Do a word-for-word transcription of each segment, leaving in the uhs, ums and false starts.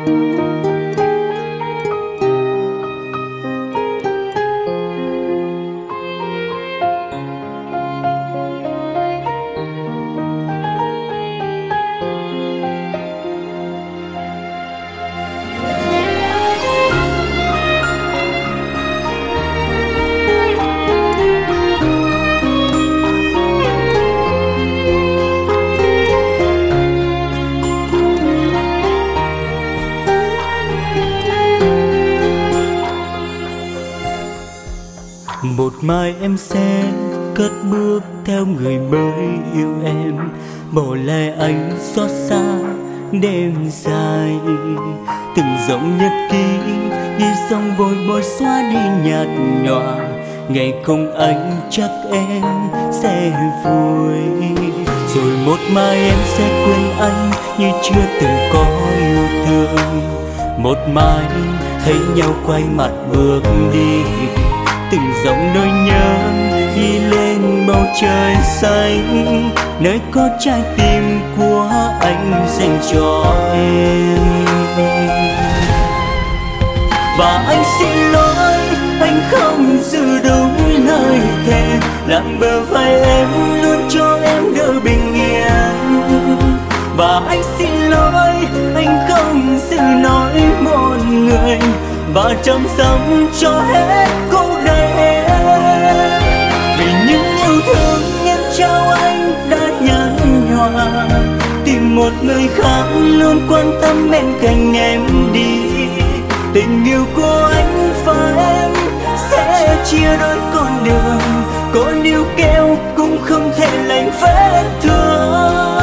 Một mai em sẽ cất bước theo người mới yêu em, bỏ lại anh xót xa đêm dài. Từng dòng nhật ký ghi xong vội vội xóa đi nhạt nhòa, ngày không anh chắc em sẽ vui. Rồi một mai em sẽ quên anh như chưa từng có yêu thương. Một mai thấy nhau quay mặt bước đi, từng dòng nỗi nhớ ghi lên bầu trời xanh, nơi có trái tim của anh dành cho em. Và anh xin lỗi, anh không giữ đúng lời thề, làm bờ vai em luôn cho em đỡ bình yên. Và anh xin lỗi, anh không giữ nói một người, và chăm sóc cho hết cuộc đời em. Vì những yêu thương em trao anh đã nhạt nhòa, tìm một người khác luôn quan tâm bên cạnh em đi. Tình yêu của anh và em sẽ chia đôi con đường, có níu kéo cũng không thể lành vết thương.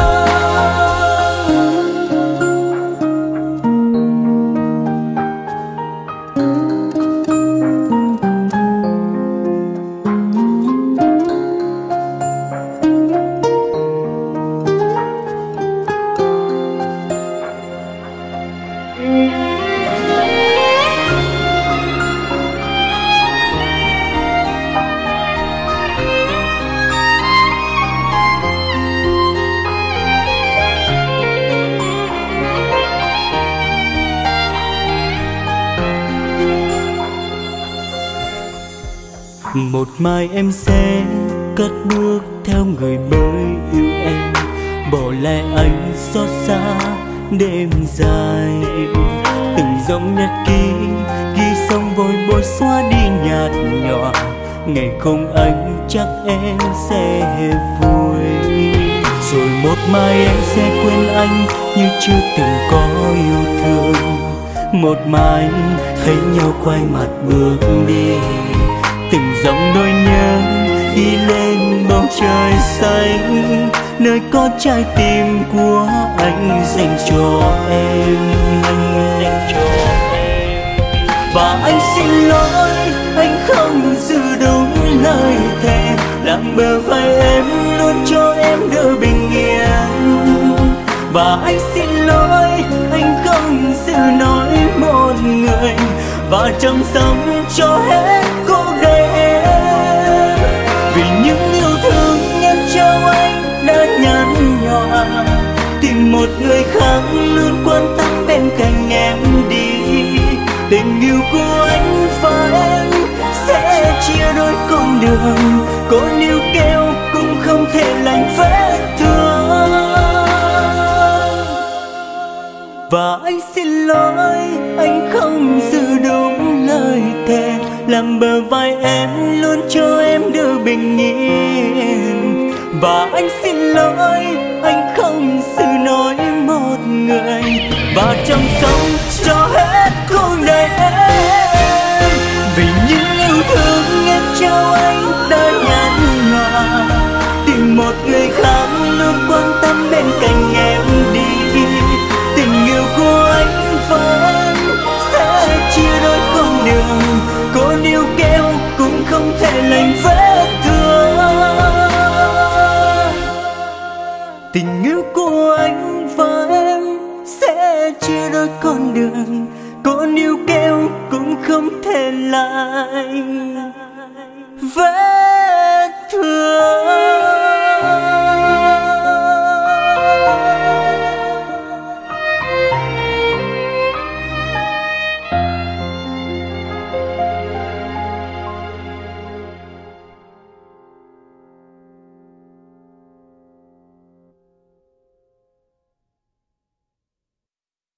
Một mai em sẽ cất bước theo người mới yêu em, bỏ lại anh xót xa đêm dài. Từng dòng nhật ký ghi xong vội vội xóa đi nhạt nhòa, ngày không anh chắc em sẽ vui. Rồi một mai em sẽ quên anh như chưa từng có yêu thương. Một mai thấy nhau quay mặt bước đi, từng dòng nỗi nhớ ghi lên bầu trời xanh, nơi có trái tim của anh dành cho em. Dành cho em. Và anh xin lỗi, anh không giữ đúng lời thề, làm bờ vai em luôn cho em đỡ bình yên. Và anh xin lỗi, anh không giữ nói một người, và chăm sóc cho hết cuộc đời em. Vì những yêu thương em trao anh đã nhạt nhòa, tìm một người khác luôn quan tâm bên cạnh em đi. Tình yêu của anh và em sẽ chia đôi con đường, có níu kéo cũng không thể lành vết thương. Và anh xin lỗi, anh không giữ đúng lời thề, làm bờ vai em luôn cho em đỡ bình yên. Và anh xin lỗi, anh không giữ nói một người, và chăm sóc cho hết cuộc đời em. Vì những yêu thương em trao anh đã nhạt nhòa, tìm một người khác luôn quan tâm bên cạnh em đi. Tình yêu của anh và em sẽ chia đôi con đường, có níu kéo cũng không thể lành vết thương. Tình yêu của anh và em sẽ chia đôi con đường, có níu kéo cũng không thể lành vết thương.